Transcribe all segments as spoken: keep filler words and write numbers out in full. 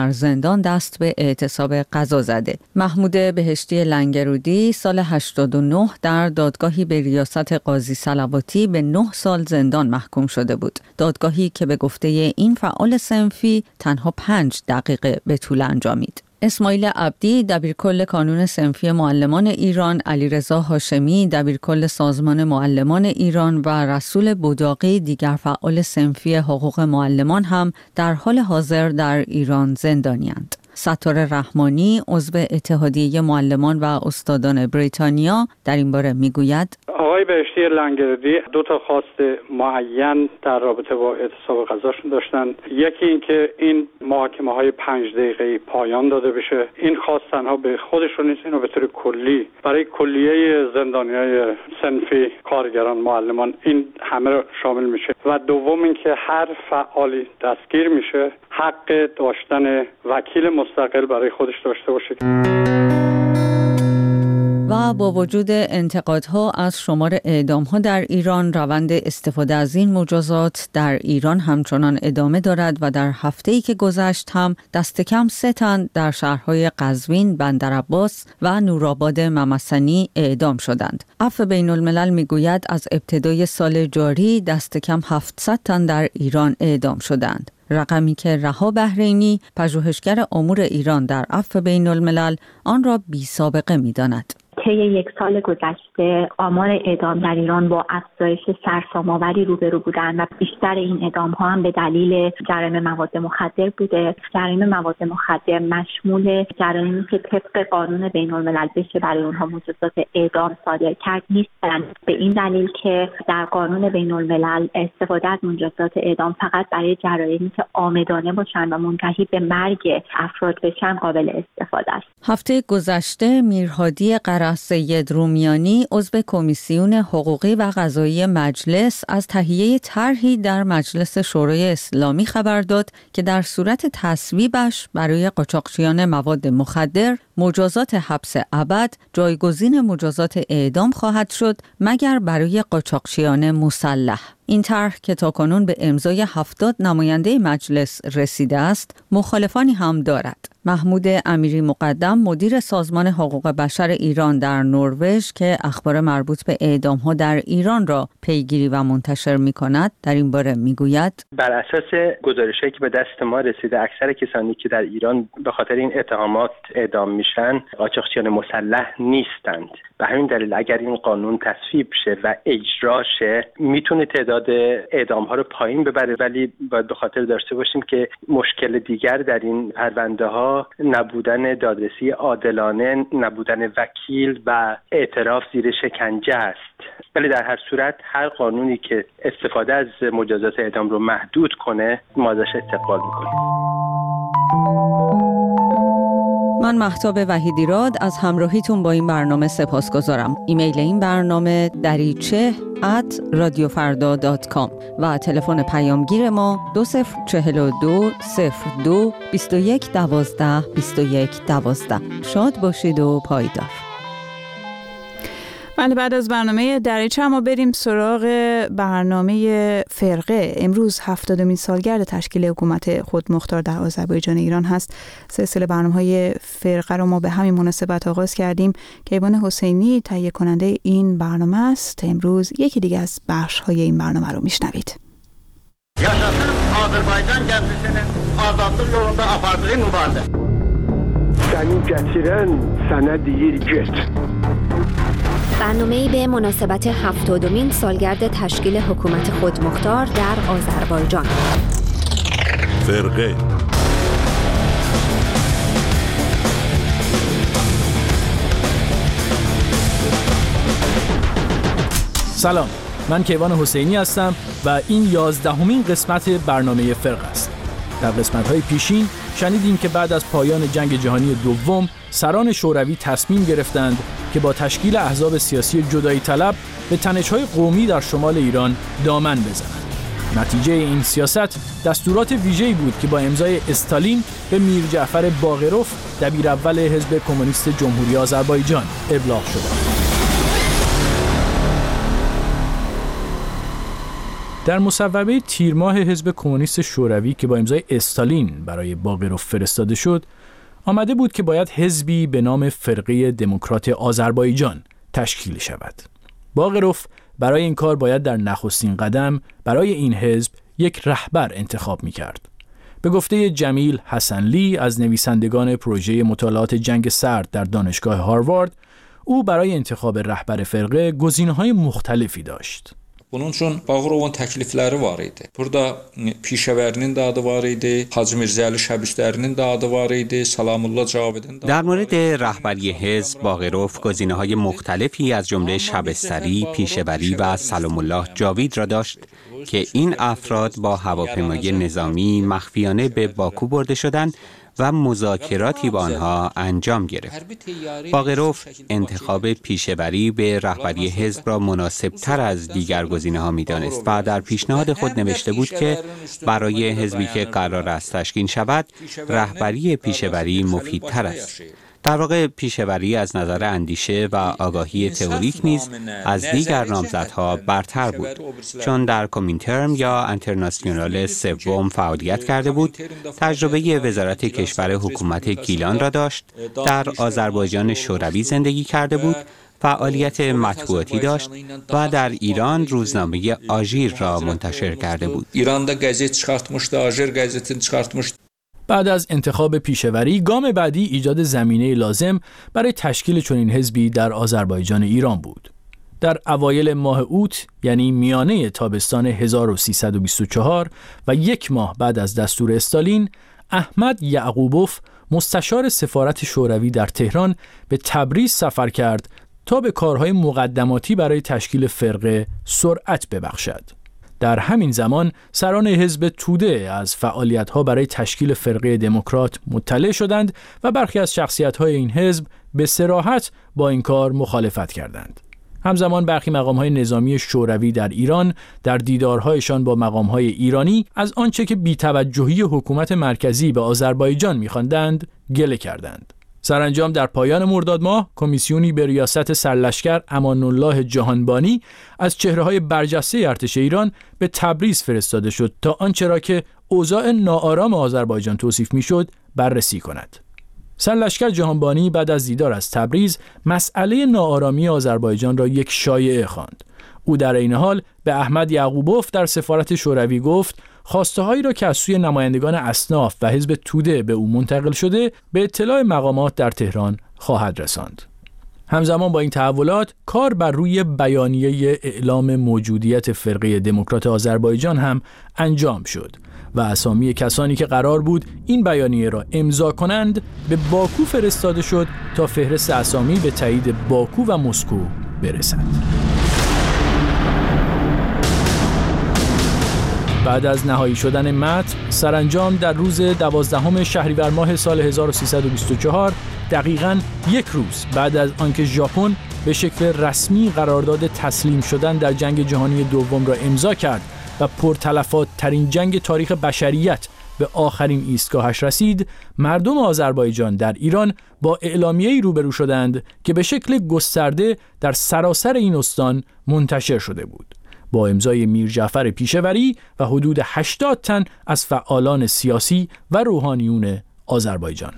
در زندان دست به اعتصاب غذا زده. محمود بهشتی لنگرودی سال هشتاد و نه در دادگاهی به ریاست قاضی صلواتی به نه سال زندان محکوم شده بود. دادگاهی که به گفته این فعال صنفی تنها پنج دقیقه به طول انجامید. اسماعیل عبدی دبیرکل کانون صنفی معلمان ایران، علیرضا هاشمی دبیرکل سازمان معلمان ایران و رسول بوداقی دیگر فعال صنفی حقوق معلمان هم در حال حاضر در ایران زندانی‌اند. ستاره رحمانی عضو اتحادیه معلمان و استادان بریتانیا در این باره میگوید: آقای بهشتی لنگرودی دو تا خواست معین در رابطه با اعتصاب غذاشون داشتن. یکی این که این محاکمه های پنج دقیقه‌ای پایان داده بشه. این خواست تنها به خودشون نیست، اینو به طور کلی برای کلیه زندانیای صنفی، کارگران، معلمان، این همه رو شامل میشه. و دوم این که هر فعالی دستگیر میشه حق داشتن وکیل مستقل برای خودش داشته باشه. و با وجود انتقادها از شمار اعدام‌ها در ایران، روند استفاده از این مجازات در ایران همچنان ادامه دارد و در هفته‌ای که گذشت هم دست کم سه تن در شهرهای قزوین، بندرعباس و نورآباد ممسنی اعدام شدند. عفو بین الملل میگوید از ابتدای سال جاری دست کم هفتصد تن در ایران اعدام شدند. رقمی که رها بحرینی، پژوهشگر امور ایران در عفو بین الملل، آن را بی سابقه می‌داند. طی یک سال گذشته آمار اعدام در ایران با افزایش سرسام‌آوری روبرو بودند و بیشتر این اعدام‌ها هم به دلیل جرایم مواد مخدر بوده. جرایم مواد مخدر مشمول جرایمی که طبق قانون بین‌الملل بشه برای اونها مجازات اعدام صادر کرد نیستند، به این دلیل که در قانون بین‌الملل استفاده از مجازات اعدام فقط برای جرایمی که عامدانه باشن و منتهی به مرگ افراد بشن قابل استفاده است. هفته گذشته میرهادی قرح سید رومیانی عضو کمیسیون حقوقی و قضایی مجلس از تهیه طرحی در مجلس شورای اسلامی خبر داد که در صورت تصویبش برای قاچاقچیان مواد مخدر مجازات حبس ابد جایگزین مجازات اعدام خواهد شد مگر برای قاچاقچیان مسلح. این طرح که تاکنون به امضای هفتاد نماینده مجلس رسیده است، مخالفانی هم دارد. محمود امیری مقدم مدیر سازمان حقوق بشر ایران در نروژ که اخبار مربوط به اعدام‌ها در ایران را پیگیری و منتشر می‌کند در این باره می‌گوید: بر اساس گزارش‌هایی که به دست ما رسیده، اکثر کسانی که در ایران به خاطر این اتهامات اعدام میشن قاچاقچیان مسلح نیستند. به همین دلیل اگر این قانون تصویب شه و اجرا شه میتونه تعداد اعدام‌ها رو پایین ببره، ولی باید به خاطر داشته باشیم که مشکل دیگر در این پرونده‌ها نبودن دادرسی عادلانه، نبودن وکیل و اعتراف زیر شکنجه است. ولی در هر صورت هر قانونی که استفاده از مجازات اعدام رو محدود کنه ما ازش استقبال می‌کنیم. من مهتاب وحیدیراد از همراهیتون با این برنامه سپاسگزارم. ایمیل این برنامه دریچه ات رادیو فردا دات کام و تلفن پیامگیر ما دو صفر چهل و دو صفر دو بیست و یک دوازده بیست و یک دوازده. شاد باشید و پایدار. بله، بعد از برنامه دریچه ما بریم سراغ برنامه فرقه. امروز هفتادمین سالگرد تشکیل حکومت خودمختار در آذربایجان ایران هست. سلسله برنامه‌های فرقه رو ما به همین مناسبت آغاز کردیم. کیوان حسینی تهیه کننده این برنامه است. امروز یکی دیگه از بخش‌های این برنامه رو میشنوید. Yaşasın Azərbaycan gənclərinin azadlıq yolunda apardığı mübarizə. Səni gətirən sənə deyir get. برنامه‌ای به مناسبت هفتادمین سالگرد تشکیل حکومت خودمختار در آذربایجان. فرقه سلام، من کیوان حسینی هستم و این یازدهمین قسمت برنامه فرقه است. در قسمت‌های پیشین شنیدیم که بعد از پایان جنگ جهانی دوم سران شوروی تصمیم گرفتند که با تشکیل احزاب سیاسی جدایی طلب به تنش‌های قومی در شمال ایران دامن بزنند. نتیجه این سیاست دستورات ویژه‌ای بود که با امضای استالین به میر جعفر باقروف دبیراول حزب کمونیست جمهوری آذربایجان ابلاغ شد. در مصوبه تیر ماه حزب کمونیست شوروی که با امضای استالین برای باقروف فرستاده شد، آمده بود که باید حزبی به نام فرقه دموکرات آذربایجان تشکیل شود. باقروف برای این کار باید در نخستین قدم برای این حزب یک رهبر انتخاب می‌کرد. به گفته جمیل حسنلی از نویسندگان پروژه مطالعات جنگ سرد در دانشگاه هاروارد، او برای انتخاب رهبر فرقه گزینه‌های مختلفی داشت. Bunun üçün Bağırovun təklifləri var idi. Burada Pişəvərinin də adı var idi, Hacı Mirzəli Şəbüstərinin də adı var idi, Salamullah Cavidin də. در مورد رهبری حزب باقروف گزینه‌های مختلفی از جمله شبستری، پیشه‌وری و سلام الله جاوید را داشت که این افراد با هواپیمای نظامی مخفیانه به باکو برده شدند و مذاکراتی با آنها انجام گرفت. باقروف انتخاب پیشه‌وری به رهبری حزب را مناسب تر از دیگر گزینه‌ها می‌دانست و در پیشنهاد خود نوشته بود که برای حزبی که قرار است تشکیل شود، رهبری پیشه‌وری مفیدتر است. در واقع پیشه‌وری از نظر اندیشه و آگاهی تئوریک نیز از دیگر نامزدها برتر بود، چون در کومینترم یا انترناسیونال سوم فعالیت کرده بود، تجربه وزارت کشور حکومت گیلان را داشت، در آذربایجان شوروی زندگی کرده بود، فعالیت مطبوعاتی داشت و در ایران روزنامه آژیر را منتشر کرده بود. ایران'da gazete çıkartmıştı, Ajir gazetini çıkartmıştı. بعد از انتخاب پیشه‌وری، گام بعدی ایجاد زمینه لازم برای تشکیل چنین حزبی در آذربایجان ایران بود. در اوایل ماه اوت، یعنی میانه تابستان هزار و سیصد و بیست و چهار و یک ماه بعد از دستور استالین، احمد یعقوبوف مستشار سفارت شوروی در تهران به تبریز سفر کرد تا به کارهای مقدماتی برای تشکیل فرقه سرعت ببخشد. در همین زمان سران حزب توده از فعالیت‌ها برای تشکیل فرقه دموکرات مطلع شدند و برخی از شخصیت‌های این حزب به صراحت با این کار مخالفت کردند. همزمان برخی مقام‌های نظامی شوروی در ایران در دیدارهایشان با مقام‌های ایرانی از آنچه که بی‌توجهی حکومت مرکزی به آذربایجان می‌خواندند گله کردند. سرانجام در پایان مرداد ماه کمیسیونی به ریاست سرلشکر امان الله جهانبانی از چهره‌های برجسته ارتش ایران به تبریز فرستاده شد تا آنچه را که اوضاع ناآرام آذربایجان توصیف می‌شد بررسی کند. سرلشکر جهانبانی بعد از دیدار از تبریز مسئله ناآرامی آذربایجان را یک شایعه خواند. او در این حال به احمد یعقوبوف در سفارت شوروی گفت خواسته‌هایی را که از سوی نمایندگان اصناف و حزب توده به او منتقل شده به اطلاع مقامات در تهران خواهد رساند. همزمان با این تحولات کار بر روی بیانیه اعلام موجودیت فرقه دموکرات آذربایجان هم انجام شد و اسامی کسانی که قرار بود این بیانیه را امضا کنند به باکو فرستاده شد تا فهرست اسامی به تایید باکو و مسکو برسد. بعد از نهایی شدن متن، سرانجام در روز دوازدهم شهریور ماه سال هزار و سیصد و بیست و چهار، دقیقاً یک روز بعد از آنکه ژاپن به شکل رسمی قرارداد تسلیم شدن در جنگ جهانی دوم را امضا کرد و پرتلفات ترین جنگ تاریخ بشریت به آخرین ایستگاهش رسید، مردم آذربایجان در ایران با اعلامیه‌ای روبرو شدند که به شکل گسترده در سراسر این استان منتشر شده بود، با امضای میر جعفر پیشه‌وری و حدود هشتاد تن از فعالان سیاسی و روحانیون آذربایجان.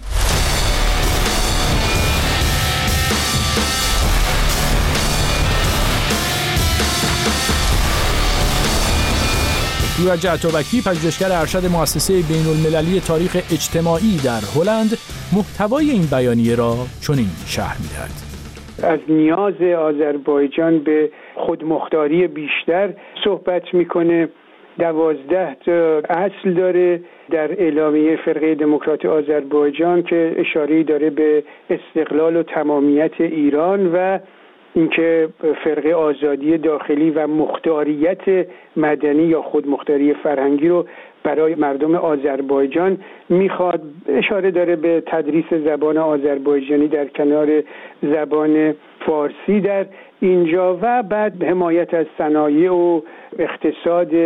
ایرج عطابکی، پژوهشگر ارشد مؤسسه بین‌المللی تاریخ اجتماعی در هلند، محتوای این بیانیه را چنین شرح می‌دهد. از نیاز آذربایجان به خودمختاری بیشتر صحبت میکنه. دوازده تا اصل داره در اعلامیه فرقه دموکرات آذربایجان که اشاره‌ای داره به استقلال و تمامیت ایران و اینکه فرقه آزادی داخلی و مختاریت مدنی یا خودمختاری فرهنگی رو برای مردم آذربایجان میخواد. اشاره داره به تدریس زبان آذربایجانی در کنار زبان فارسی در اینجا و بعد حمایت از صنایع و اقتصاد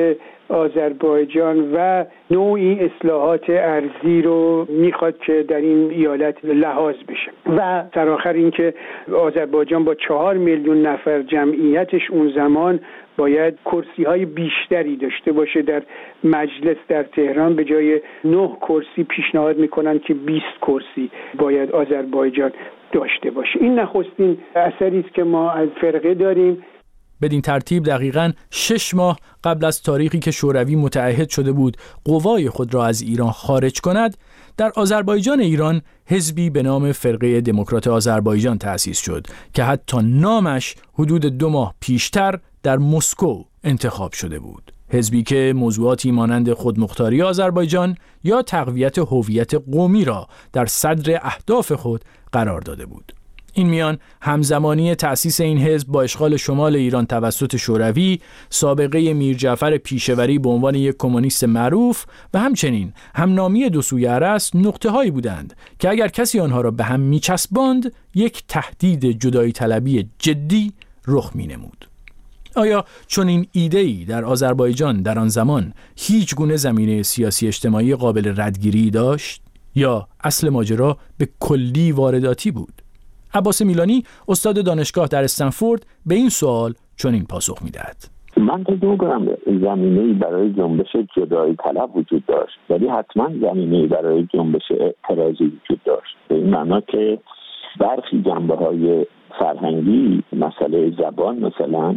آذربایجان و نوعی اصلاحات ارضی رو میخواد که در این ایالت لحاظ بشه و در آخر اینکه آذربایجان با چهار میلیون نفر جمعیتش اون زمان باید کرسی های بیشتری داشته باشه در مجلس در تهران. به جای نه کرسی پیشنهاد میکنن که بیست کرسی باید آذربایجان داشته باشه. این نخستین اثری است که ما از فرقه داریم. بدین ترتیب دقیقاً شش ماه قبل از تاریخی که شوروی متعهد شده بود قوای خود را از ایران خارج کند، در آذربایجان ایران حزبی به نام فرقه دموکرات آذربایجان تأسیس شد که حتی نامش حدود دو ماه پیشتر در مسکو انتخاب شده بود. حزبی که موضوعاتی مانند خودمختاری آذربایجان یا تقویت هویت قومی را در صدر اهداف خود قرار داده بود. این میان همزمانی تأسیس این حزب با اشغال شمال ایران توسط شوروی، سابقه میر جعفر پیشوری به عنوان یک کمونیست معروف و همچنین همنامی دو سوی ارس نقطه هایی بودند که اگر کسی آنها را به هم میچسباند یک تهدید جدایی طلبی جدی رخ می نمود. آیا چون این ایده‌ای در آذربایجان در آن زمان هیچ گونه زمینه سیاسی اجتماعی قابل ردگیری داشت یا اصل ماجرا به کلی وارداتی بود؟ عباس میلانی استاد دانشگاه در استنفورد به این سوال چنین پاسخ می‌دهد. من فکر می‌کنم زمینه‌ای برای جنبش جدایی طلب وجود داشت، ولی حتما زمینه‌ای برای جنبش اعتراضی وجود داشت. به این معنا که برخی جنبه‌های فرهنگی، مسئله زبان مثلا،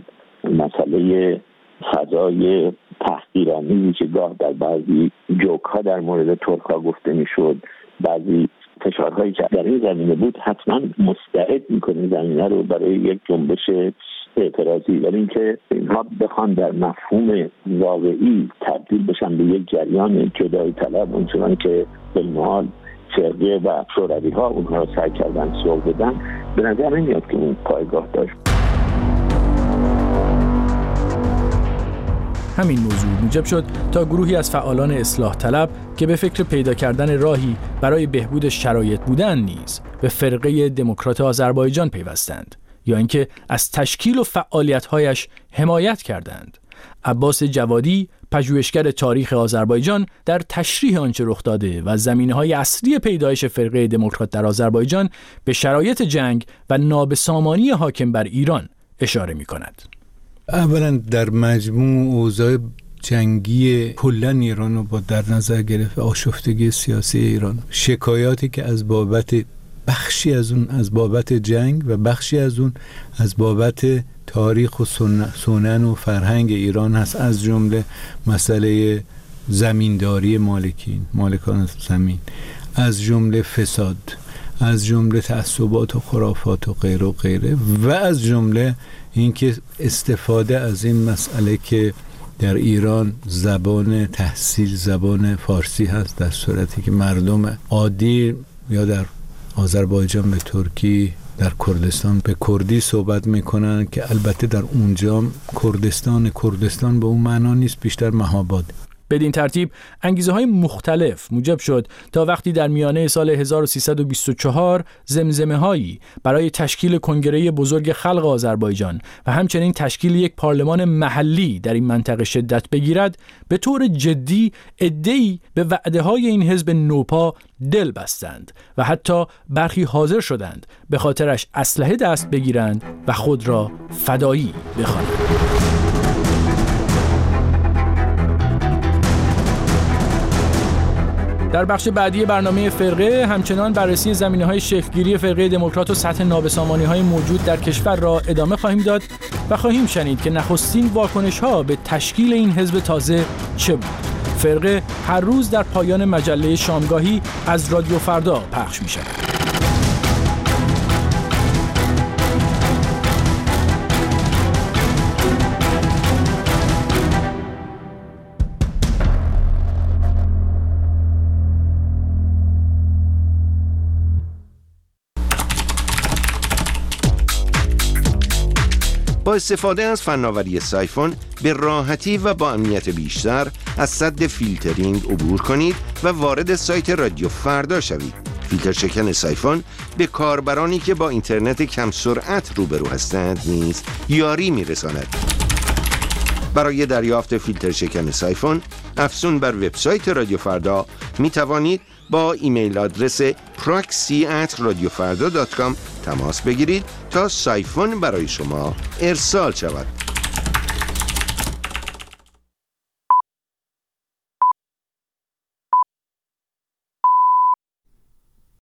مسئله فضای تحقیرآمیزی که گاه در بعضی جوک‌ها در مورد ترک‌ها گفته می‌شد، بعضی فشارهایی که در این زمینه بود، حتما مستعد میکنه زمینه رو برای یک جنبش اعتراضی، ولی اینکه اینها بخوان در مفهوم واقعی تبدیل بشن به یک جریان جدایی طلب، اونچنان که بالمحال فرقه و شوروی ها اونها رو سعی کردن سوق بدن، به نظر نمیاد که اون پایگاه داشت. همین موضوع موجب شد تا گروهی از فعالان اصلاح طلب که به فکر پیدا کردن راهی برای بهبود شرایط بودند نیز به فرقه دموکرات آذربایجان پیوستند یا اینکه از تشکیل و فعالیت‌هایش حمایت کردند. عباس جوادی، پژوهشگر تاریخ آذربایجان، در تشریح آنچه رخ داده و زمینه‌های اصلی پیدایش فرقه دموکرات در آذربایجان به شرایط جنگ و نابسامانی حاکم بر ایران اشاره می‌کند. اولا در مجموع اوضاع جنگی کلا ایران رو با در نظر گرفت، آشفتگی سیاسی ایران، شکایاتی که از بابت بخشی از اون از بابت جنگ و بخشی از اون از بابت تاریخ و سنن و فرهنگ ایران هست، از جمله مسئله زمینداری مالکین مالکان زمین، از جمله فساد، از جمله تعصبات و خرافات و غیره و غیره، و از جمله اینکه استفاده از این مسئله که در ایران زبان تحصیل زبان فارسی هست، در صورتی که مردم عادی یا در آذربایجان به ترکی، در کردستان به کردی صحبت میکنن که البته در اونجا کردستان کردستان به اون معنا نیست، بیشتر مهاباد. بدین ترتیب انگیزه های مختلف موجب شد تا وقتی در میانه سال هزار و سیصد و بیست و چهار زمزمه هایی برای تشکیل کنگره بزرگ خلق آذربایجان و همچنین تشکیل یک پارلمان محلی در این منطقه شدت بگیرد، به طور جدی عده‌ای به وعده های این حزب نوپا دل بستند و حتی برخی حاضر شدند به خاطرش اسلحه دست بگیرند و خود را فدایی بخوانند. در بخش بعدی برنامه فرقه همچنان بررسی زمینه‌های شکل‌گیری فرقه دموکرات و سطح نابسامانی‌های موجود در کشور را ادامه خواهیم داد و خواهیم شنید که نخستین واکنش‌ها به تشکیل این حزب تازه چه بود. فرقه هر روز در پایان مجله شامگاهی از رادیو فردا پخش می‌شود. با استفاده از فناوری سایفون به راحتی و با امنیت بیشتر از سد فیلترینگ عبور کنید و وارد سایت رادیو فردا شوید. فیلتر شکن سایفون به کاربرانی که با اینترنت کم سرعت روبرو هستند نیز یاری می‌رساند. برای دریافت فیلتر شکن سایفون افزون بر وبسایت رادیو فردا می توانید با ایمیل آدرس proxy at radiofarda dot com تماس بگیرید تا سایفون برای شما ارسال شود.